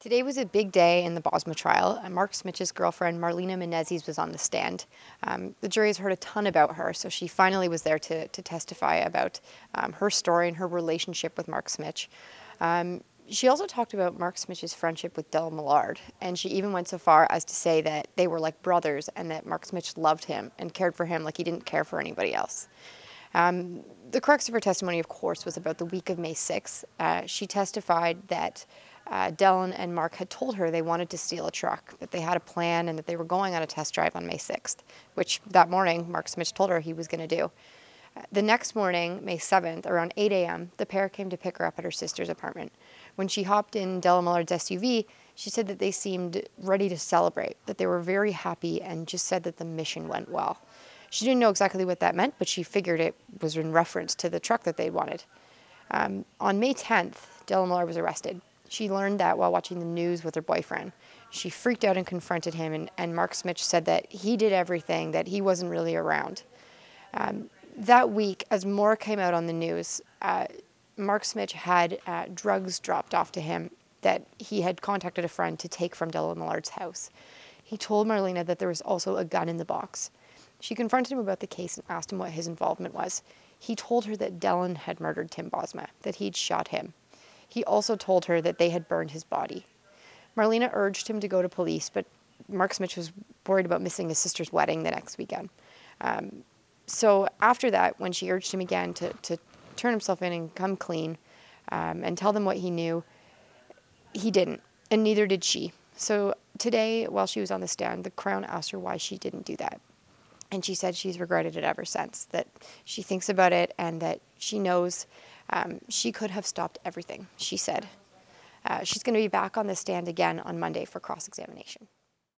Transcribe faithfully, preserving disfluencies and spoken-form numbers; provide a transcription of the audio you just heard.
Today was a big day in the Bosma trial. Uh, Mark Smych's girlfriend, Marlena Menezes, was on the stand. Um, the jury has heard a ton about her, so she finally was there to, to testify about um, her story and her relationship with Mark Smych. Um, she also talked about Mark Smych's friendship with Dell Millard, and she even went so far as to say that they were like brothers and that Mark Smych loved him and cared for him like he didn't care for anybody else. Um, the crux of her testimony, of course, was about the week of May sixth. Uh, she testified that uh, Dellen and Mark had told her they wanted to steal a truck, that they had a plan and that they were going on a test drive on May sixth, which that morning Mark Smych told her he was going to do. Uh, the next morning, May seventh, around eight a m, the pair came to pick her up at her sister's apartment. When she hopped in Della Millard's S U V, she said that they seemed ready to celebrate, that they were very happy, and just said that the mission went well. She didn't know exactly what that meant, but she figured it was in reference to the truck that they wanted. Um, on May tenth, Della Millard was arrested. She learned that while watching the news with her boyfriend. She freaked out and confronted him, and, and Mark Smych said that he did everything, that he wasn't really around. Um, that week, as more came out on the news, uh, Mark Smych had uh, drugs dropped off to him that he had contacted a friend to take from Della Millard's house. He told Marlena that there was also a gun in the box. She confronted him about the case and asked him what his involvement was. He told her that Dellen had murdered Tim Bosma, that he'd shot him. He also told her that they had burned his body. Marlena urged him to go to police, but Mark Smych was worried about missing his sister's wedding the next weekend. Um, so after that, when she urged him again to, to turn himself in and come clean um, and tell them what he knew, he didn't, and neither did she. So today, while she was on the stand, the Crown asked her why she didn't do that. And she said she's regretted it ever since, that she thinks about it and that she knows um, she could have stopped everything, she said. Uh, she's going to be back on the stand again on Monday for cross-examination.